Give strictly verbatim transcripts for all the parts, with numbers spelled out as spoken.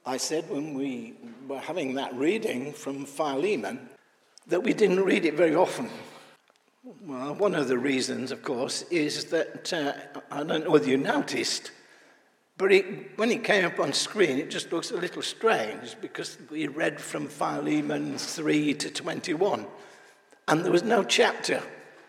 I said when we were having that reading from Philemon that we didn't read it very often. Well, one of the reasons, of course, is that, uh, I don't know whether you noticed, but it, when it came up on screen, it just looks a little strange because we read from Philemon three to twenty-one, and there was no chapter,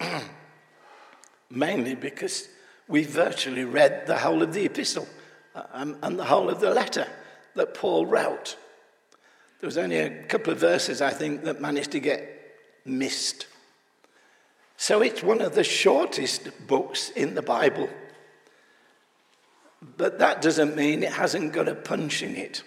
mainly because we virtually read the whole of the epistle um, and the whole of the letter that Paul wrote. There was only a couple of verses, I think, that managed to get missed. So it's one of the shortest books in the Bible. But that doesn't mean it hasn't got a punch in it.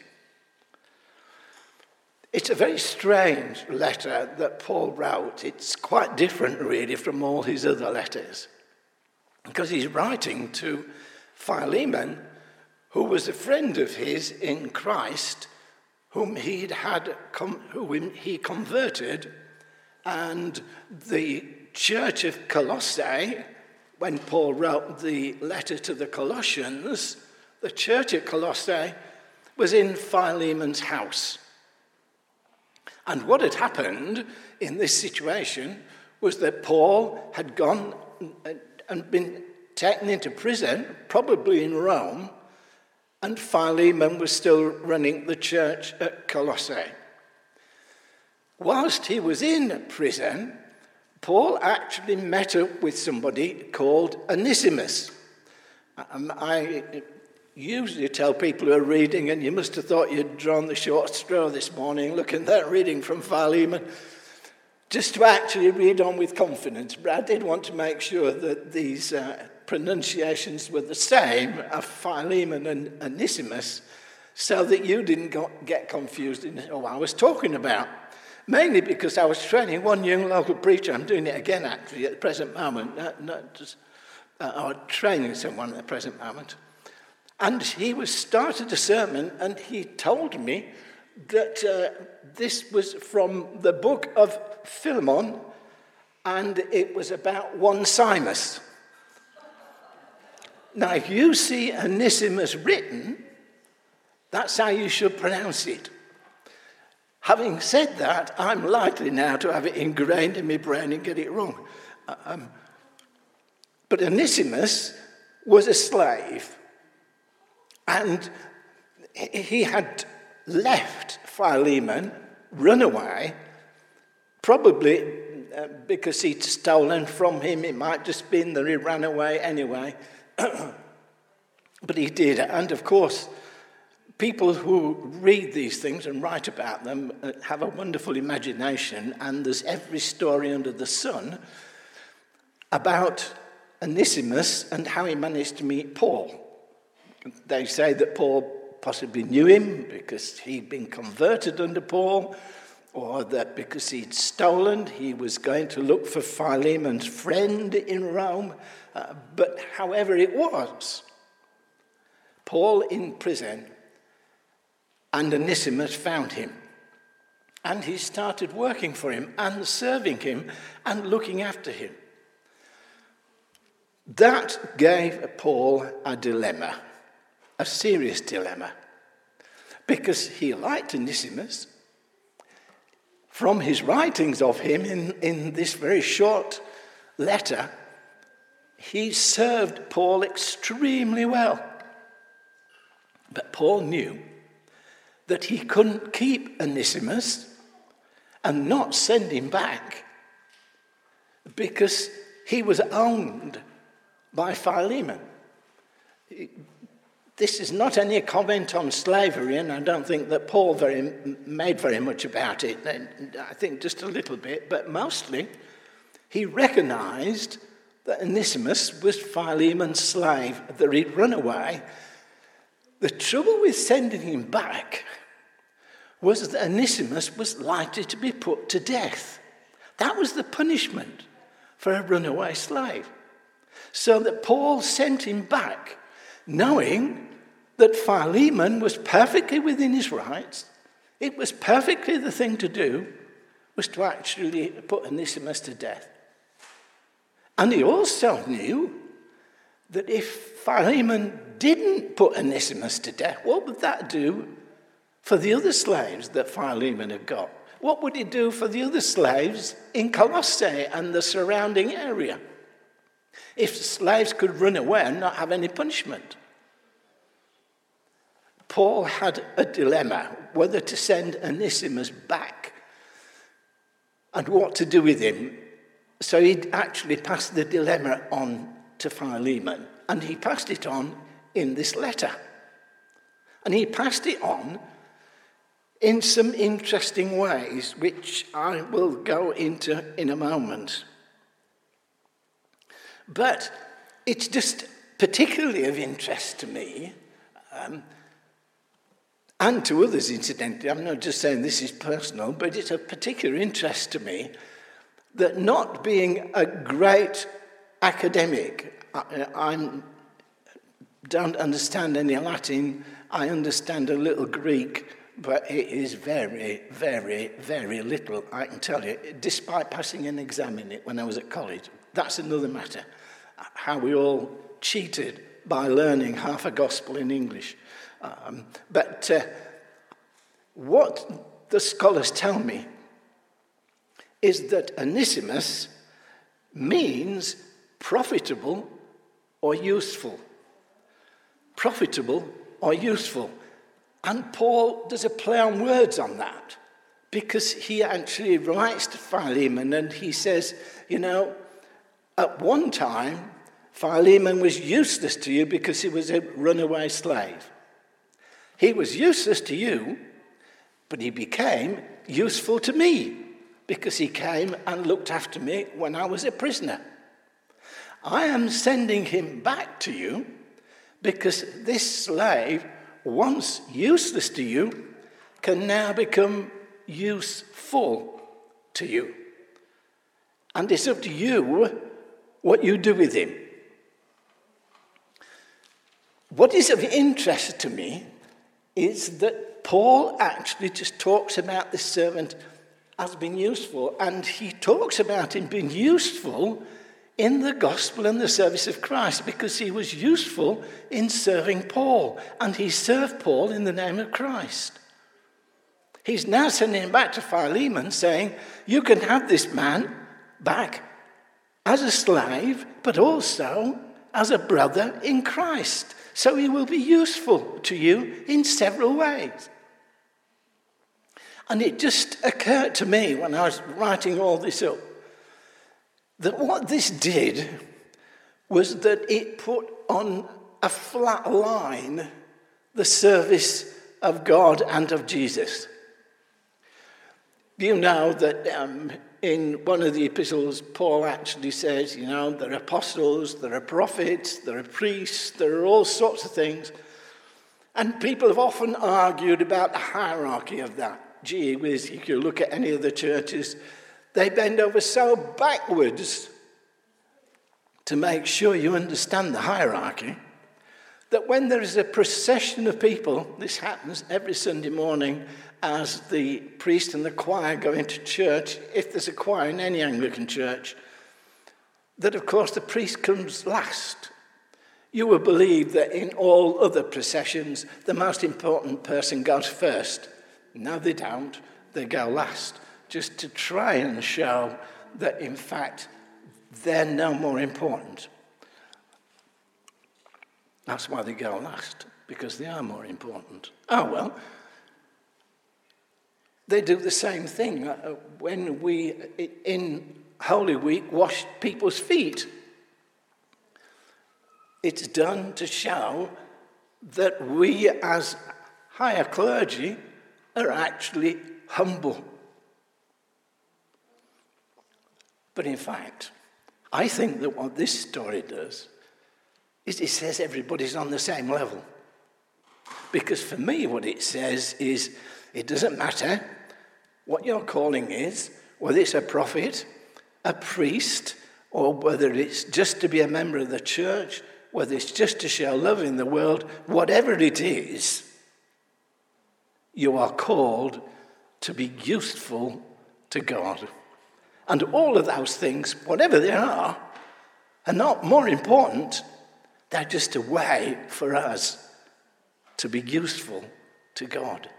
It's a very strange letter that Paul wrote. It's quite different, really, from all his other letters. Because he's writing to Philemon, who was a friend of his in Christ, whom he'd had, whom he converted, and the church of Colossae, when Paul wrote the letter to the Colossians, the church at Colossae was in Philemon's house. And what had happened in this situation was that Paul had gone and been taken into prison, probably in Rome, and Philemon was still running the church at Colossae. Whilst he was in prison, Paul actually met up with somebody called Onesimus. Um, I usually tell people who are reading, and you must have thought you'd drawn the short straw this morning, looking at that reading from Philemon, just to actually read on with confidence. But I did want to make sure that these uh, pronunciations were the same of Philemon and Onesimus, so that you didn't go, get confused in what I was talking about. Mainly because I was training one young local preacher. I'm doing it again, actually, at the present moment. Not, not just, uh, or training someone at the present moment. And he was started a sermon, and he told me that uh, this was from the book of Philemon, and it was about one Simus. Now, if you see Onesimus written, that's how you should pronounce it. Having said that, I'm likely now to have it ingrained in my brain and get it wrong. Um, but Onesimus was a slave, and he had left Philemon, run away, probably uh, because he'd stolen from him. It might just been that he ran away anyway. But he did, and of course, people who read these things and write about them have a wonderful imagination, and there's every story under the sun about Onesimus and how he managed to meet Paul. They say that Paul possibly knew him because he'd been converted under Paul, or that because he'd stolen, he was going to look for Philemon's friend in Rome. Uh, but however it was, Paul in prison, and Onesimus found him. And he started working for him and serving him and looking after him. That gave Paul a dilemma, a serious dilemma, because he liked Onesimus. From his writings of him in, in this very short letter, he served Paul extremely well. But Paul knew that he couldn't keep Onesimus and not send him back because he was owned by Philemon. This is not any comment on slavery, and I don't think that Paul very made very much about it. I think just a little bit, but mostly he recognized that Onesimus was Philemon's slave, that he'd run away. The trouble with sending him back was that Onesimus was likely to be put to death. That was the punishment for a runaway slave. So that Paul sent him back, knowing that Philemon was perfectly within his rights. It was perfectly the thing to do, was to actually put Onesimus to death. And he also knew that if Philemon didn't put Onesimus to death, what would that do for the other slaves that Philemon had got? What would he do for the other slaves in Colossae and the surrounding area? If slaves could run away and not have any punishment. Paul had a dilemma whether to send Onesimus back and what to do with him. So he actually passed the dilemma on to Philemon, and he passed it on in this letter. And he passed it on in some interesting ways, which I will go into in a moment. But it's just particularly of interest to me, um, and to others, incidentally. I'm not just saying this is personal, but it's of particular interest to me that, not being a great academic, I I'm, don't understand any Latin, I understand a little Greek, but it is very, very, very little, I can tell you, despite passing an exam in it when I was at college. That's another matter, how we all cheated by learning half a gospel in English. Um, but uh, what the scholars tell me is that Onesimus means profitable or useful. Profitable or useful. And Paul does a play on words on that, because he actually writes to Philemon and he says, you know, at one time, Philemon was useless to you because he was a runaway slave. He was useless to you, but he became useful to me because he came and looked after me when I was a prisoner. I am sending him back to you because this slave, once useless to you, can now become useful to you. And it's up to you what you do with him. What is of interest to me is that Paul actually just talks about this servant as being useful, and he talks about him being useful in the gospel and the service of Christ because he was useful in serving Paul, and he served Paul in the name of Christ. He's now sending him back to Philemon saying, you can have this man back as a slave, but also as a brother in Christ. So he will be useful to you in several ways. And it just occurred to me when I was writing all this up that what this did was that it put on a flat line the service of God and of Jesus. You know that um, in one of the epistles, Paul actually says, you know, there are apostles, there are prophets, there are priests, there are all sorts of things. And people have often argued about the hierarchy of that. Gee whiz, if you look at any of the churches, they bend over so backwards to make sure you understand the hierarchy that when there is a procession of people, this happens every Sunday morning as the priest and the choir go into church, if there's a choir in any Anglican church, that of course the priest comes last. You will believe that in all other processions, the most important person goes first. No, they don't. They go last, just to try and show that, in fact, they're no more important. That's why they go last, because they are more important. Oh, well, they do the same thing when we, in Holy Week, wash people's feet. It's done to show that we, as higher clergy, are actually humble. But in fact, I think that what this story does is it says everybody's on the same level. Because for me, what it says is it doesn't matter what your calling is, whether it's a prophet, a priest, or whether it's just to be a member of the church, whether it's just to share love in the world, whatever it is, you are called to be useful to God. And all of those things, whatever they are, are not more important. They're just a way for us to be useful to God.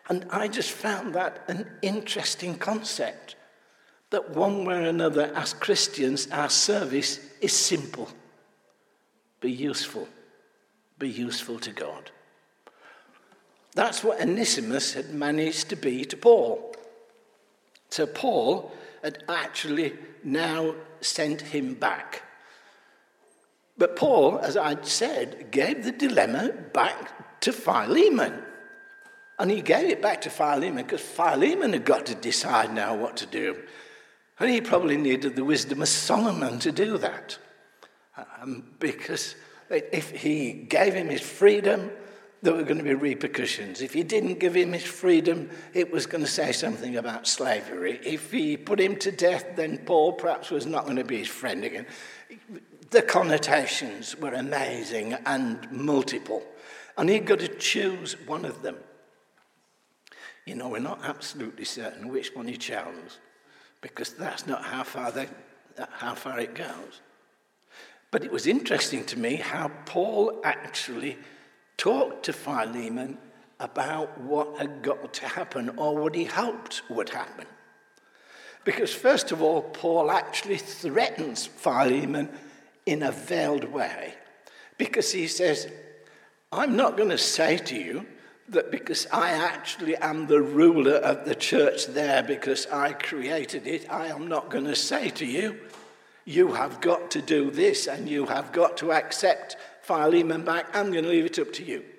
And I just found that an interesting concept, that one way or another, as Christians, our service is simple. Be useful. Be useful to God. That's what Onesimus had managed to be to Paul. So Paul had actually now sent him back. But Paul, as I'd said, gave the dilemma back to Philemon. And he gave it back to Philemon because Philemon had got to decide now what to do. And he probably needed the wisdom of Solomon to do that. Um, because if he gave him his freedom, there were going to be repercussions. If he didn't give him his freedom, it was going to say something about slavery. If he put him to death, then Paul perhaps was not going to be his friend again. The connotations were amazing and multiple. And he'd got to choose one of them. You know, we're not absolutely certain which one he chose, because that's not how far, they, how far it goes. But it was interesting to me how Paul actually talked to Philemon about what had got to happen, or what he hoped would happen. Because first of all, Paul actually threatens Philemon in a veiled way. Because he says, I'm not going to say to you that because I actually am the ruler of the church there, because I created it, I am not going to say to you, you have got to do this and you have got to accept Philemon back. I'm going to leave it up to you.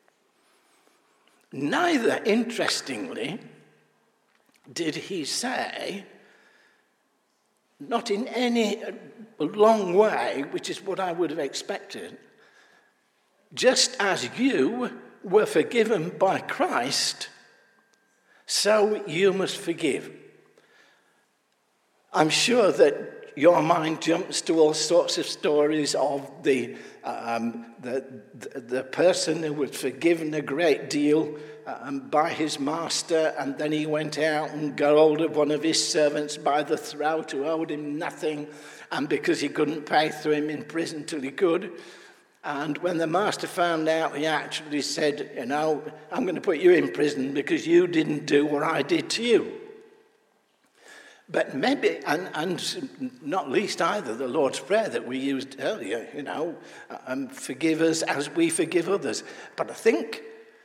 Neither, interestingly, did he say, not in any long way, which is what I would have expected, just as you were forgiven by Christ, so you must forgive. I'm sure that your mind jumps to all sorts of stories of the um, the, the, the person who was forgiven a great deal um, by his master, and then he went out and got hold of one of his servants by the throat who owed him nothing, and because he couldn't pay, threw him in prison till he could. And when the master found out, he actually said, you know, I'm going to put you in prison because you didn't do what I did to you. But maybe, and, and not least either, the Lord's Prayer that we used earlier, you know, um, forgive us as we forgive others. But I think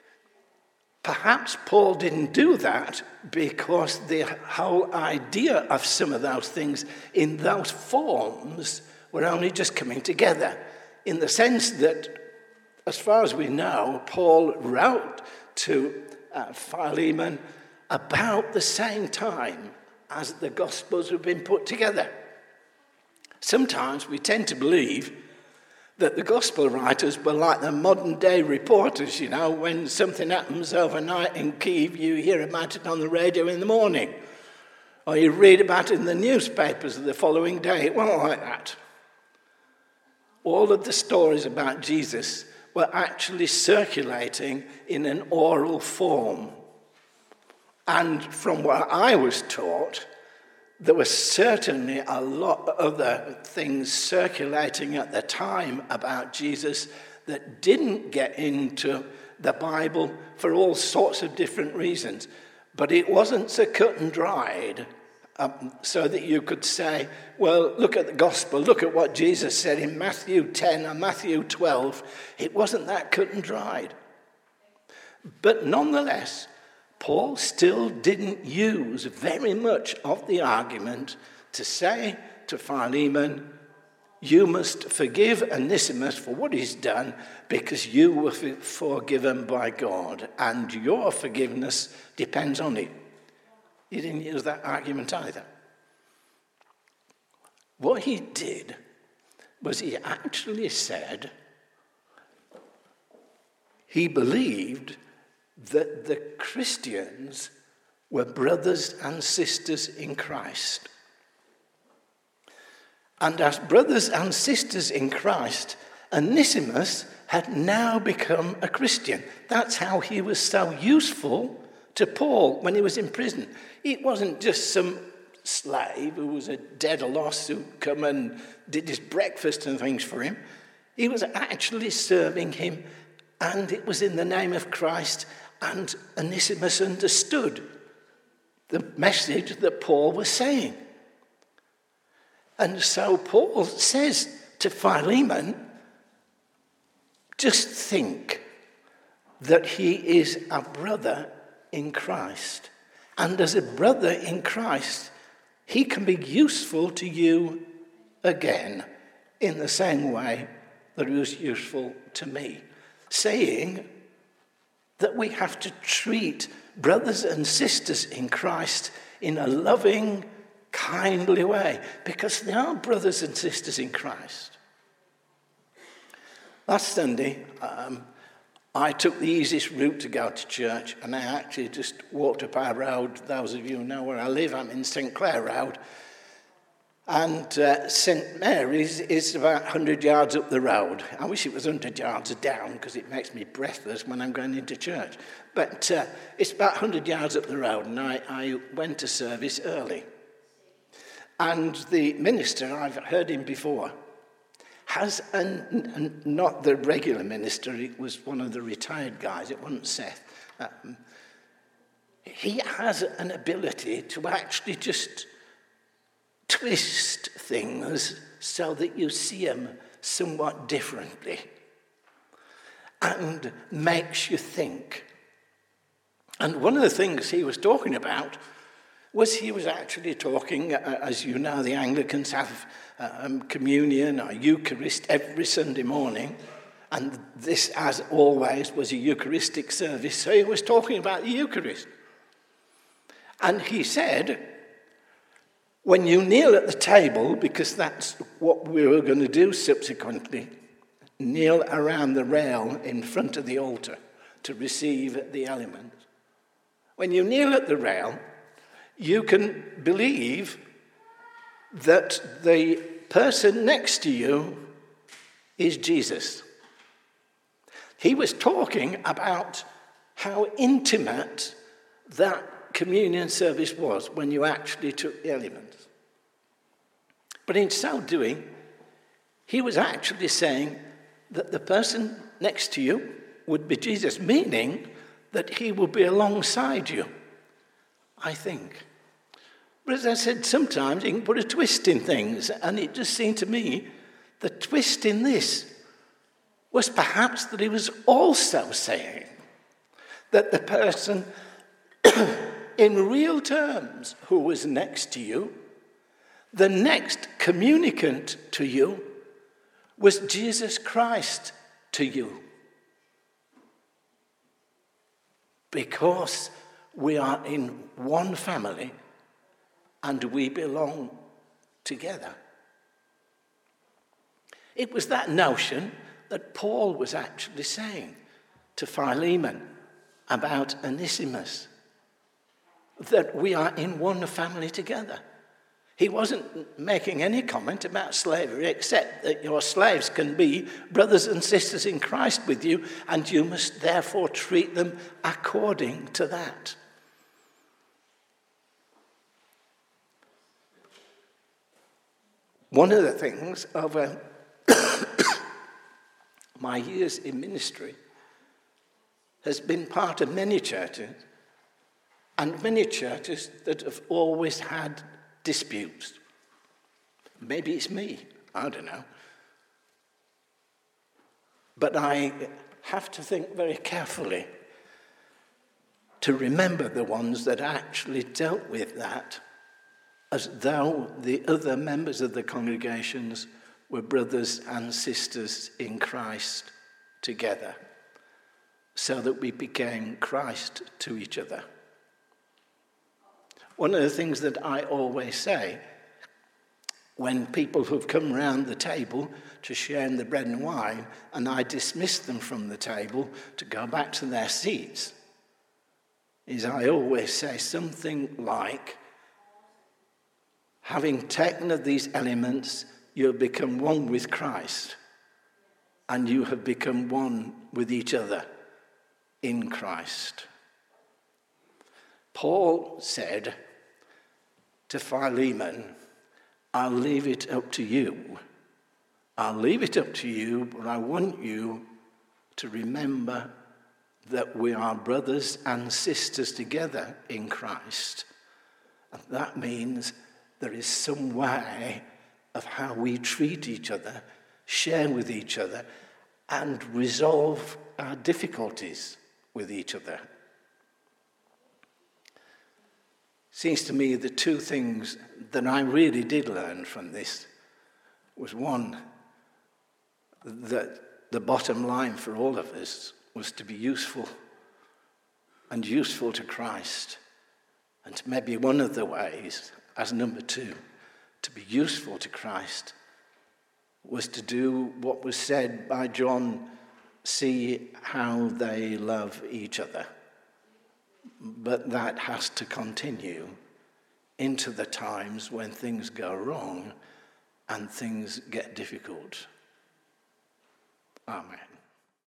perhaps Paul didn't do that because the whole idea of some of those things in those forms were only just coming together. In the sense that, as far as we know, Paul wrote to uh, Philemon about the same time as the Gospels have been put together. Sometimes we tend to believe that the Gospel writers were like the modern-day reporters, you know, when something happens overnight in Kyiv, you hear about it on the radio in the morning, or you read about it in the newspapers the following day. It wasn't like that. All of the stories about Jesus were actually circulating in an oral form. And from what I was taught, there were certainly a lot of other things circulating at the time about Jesus that didn't get into the Bible for all sorts of different reasons. But it wasn't so cut and dried um, so that you could say, well, look at the gospel, look at what Jesus said in Matthew ten or Matthew twelve. It wasn't that cut and dried. But nonetheless, Paul still didn't use very much of the argument to say to Philemon, you must forgive Onesimus for what he's done because you were forgiven by God and your forgiveness depends on it. He didn't use that argument either. What he did was he actually said he believed that the Christians were brothers and sisters in Christ. And as brothers and sisters in Christ, Onesimus had now become a Christian. That's how he was so useful to Paul when he was in prison. It wasn't just some slave who was a dead or lost who come and did his breakfast and things for him. He was actually serving him, and it was in the name of Christ. and Onesimus understood the message that Paul was saying. And so Paul says to Philemon, just think that he is a brother in Christ. And as a brother in Christ, he can be useful to you again in the same way that he was useful to me. Saying that we have to treat brothers and sisters in Christ in a loving, kindly way, because they are brothers and sisters in Christ. Last Sunday, um, I took the easiest route to go to church, and I actually just walked up our road. Those of you who know where I live, I'm in Saint Clair Road. And uh, Saint Mary's is about one hundred yards up the road. I wish it was one hundred yards down, because it makes me breathless when I'm going into church. But uh, it's about one hundred yards up the road, and I, I went to service early. And the minister, I've heard him before, has, an, an, not the regular minister, it was one of the retired guys, it wasn't Seth. Um, he has an ability to actually just twist things so that you see them somewhat differently, and makes you think. And one of the things he was talking about was he was actually talking, uh, as you know, the Anglicans have um, communion or Eucharist every Sunday morning, and this, as always, was a Eucharistic service, so he was talking about the Eucharist. And he said, when you kneel at the table, because that's what we were going to do subsequently, kneel around the rail in front of the altar to receive the elements. When you kneel at the rail, you can believe that the person next to you is Jesus. He was talking about how intimate that communion service was when you actually took the elements. But in so doing, he was actually saying that the person next to you would be Jesus, meaning that he will be alongside you, I think. But as I said, sometimes you can put a twist in things, and it just seemed to me the twist in this was perhaps that he was also saying that the person in real terms who was next to you, the next communicant to you, was Jesus Christ to you. Because we are in one family and we belong together. It was that notion that Paul was actually saying to Philemon about Onesimus, that we are in one family together. He wasn't making any comment about slavery, except that your slaves can be brothers and sisters in Christ with you, and you must therefore treat them according to that. One of the things over my years in ministry has been part of many churches, and many churches that have always had disputes. Maybe it's me, I don't know. But I have to think very carefully to remember the ones that actually dealt with that as though the other members of the congregations were brothers and sisters in Christ together, so that we became Christ to each other. One of the things that I always say when people who've come round the table to share in the bread and wine, and I dismiss them from the table to go back to their seats, is I always say something like, having taken of these elements, you have become one with Christ, and you have become one with each other in Christ. Paul said to Philemon, I'll leave it up to you. I'll leave it up to you, but I want you to remember that we are brothers and sisters together in Christ. And that means there is some way of how we treat each other, share with each other, and resolve our difficulties with each other. Seems to me the two things that I really did learn from this was, one, that the bottom line for all of us was to be useful and useful to Christ. And maybe one of the ways, as number two, to be useful to Christ was to do what was said by John, see how they love each other. But that has to continue into the times when things go wrong and things get difficult. Amen.